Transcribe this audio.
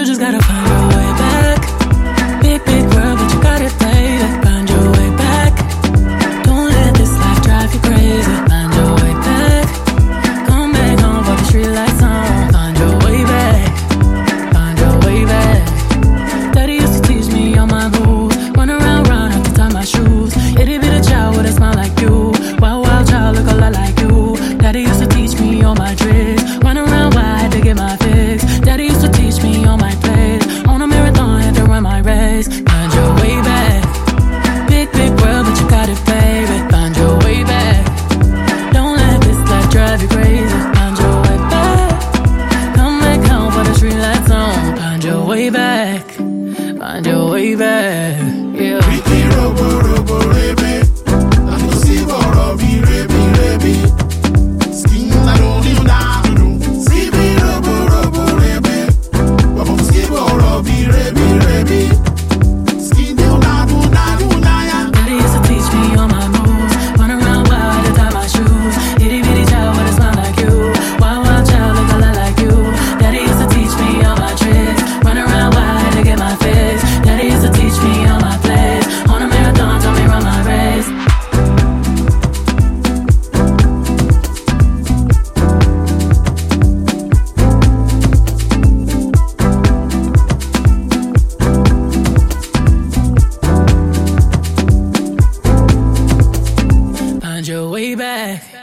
you just gotta find your way back. Big, big world, but you got it, baby. Find your way back. Don't let this life drive you crazy. Find your way back. Come back home for the street lights on. Find your way back. Find your way back. Daddy used to teach me all my moves. Run around, have to tie my shoes. Itty bitty child with a smile like you. Wild, wild child, look a lot like you. Daddy used to teach me all my tricks. Run around wide, had to get my fix. Daddy used to teach me all my plays. On a marathon, had to run my race. Find your way back. Big, big world, but you got it, baby. Find your way back. Don't let this life drive you crazy. Find your way back. Come back home for the street lights on. Find your way back. Find your way back. Yeah. Ricky Robo Robo Rebe. I'm the silver Robbie Rebe Rebe. Skin I don't even know. Sibi Robo Robo Rebe. Baba Skibo Robbie Rebe Rebe. Skin do na ya. Daddy used to teach me all my moves. Run around wild, to tie my shoes. Itty bitty child with a smile like you. Wild, wild child, look a lot like you. Daddy used to teach me all my tricks. Run around wild, to get my fix. Daddy used to teach me all my plays. On a marathon, told me run my race. Find your way back.